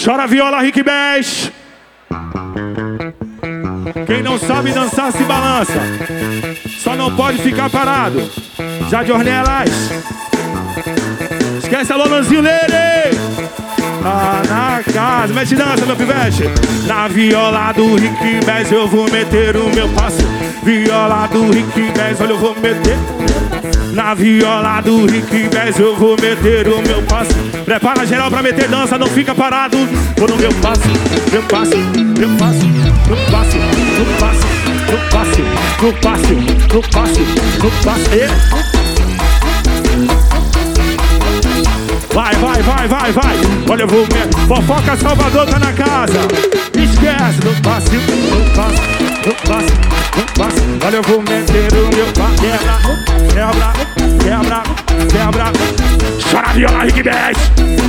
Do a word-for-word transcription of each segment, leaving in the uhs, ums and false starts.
Chora viola, Rick Bash. Quem não sabe dançar se balança. Só não pode ficar parado. Já de Ornelas. Esquece a Lolanzinho Lele. Tá na casa. Mete dança, meu pivete. Na viola do Rick Bass eu vou meter o meu passo. Viola do Rick Bass, olha eu vou meter. Na viola do Rick Bass eu vou meter o meu passo. Prepara geral pra meter dança, não fica parado. Vou no meu passo, meu passo, meu passo, meu passo, meu passo, meu passo, meu passo, meu passo, meu passo. Vai, vai, vai, vai, vai. Olha, eu vou meter. Fofoca Salvador tá na casa. Esquece, meu passo, meu passo, meu passo, meu passo. Olha, eu vou meter o meu passo. Quebra, quebra, quebra, quebra. Chora viola, Rick Bass.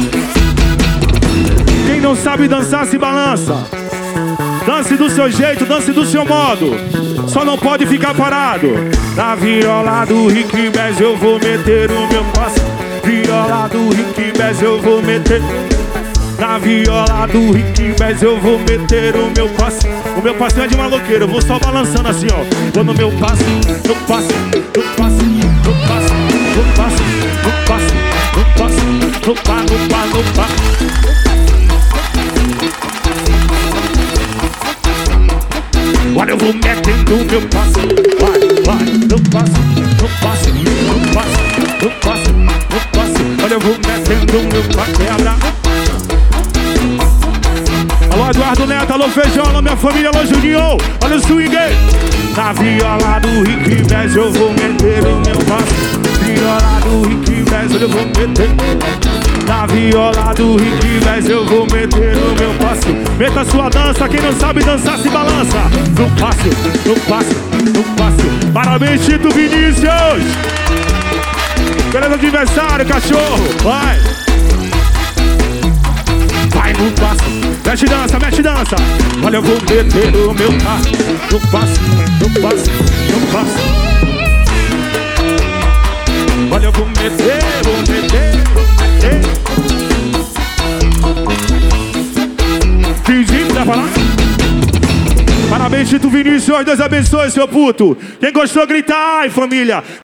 Quem não sabe dançar se balança. Dance do seu jeito, dance do seu modo. Só não pode ficar parado. Na viola do Rick Bass eu vou meter o meu passo. Viola do Rick Bass eu vou meter. Na viola do Rick Bass eu vou meter o meu passo. O meu passo é de maloqueiro, eu vou só balançando assim, ó. Vou no meu passo, no passo, no passo, no passo, no passo, no passo, no passo, no passo, no passo, no passo. Olha, eu vou metendo o meu passo. Vai, vai, no passo, no passo, no passo, no passo, no passo. Olha, eu vou metendo o meu passo. Quebra. Alô, Eduardo Neto, alô, Feijão, alô, minha família, alô, Juninho. Olha o swing. Na viola do Rick Bass eu vou meter o meu passo. Viola do Rick Bass eu vou meter. Na viola do Rick Bass eu vou meter o meu passo. Meta sua dança, quem não sabe dançar se balança. No passo, no passo, no passo. Parabéns, Tito Vinícius. Feliz aniversário, cachorro. Vai. Vai no passo. Mete dança, mete dança. Olha, eu vou meter o meu passo. No passo, no passo, no passo. Olha, eu vou meter, vou meter, vou meter. Fingindo, dá pra lá. Parabéns, Tito Vinícius. Deus abençoe, seu puto. Quem gostou, grita ai, família.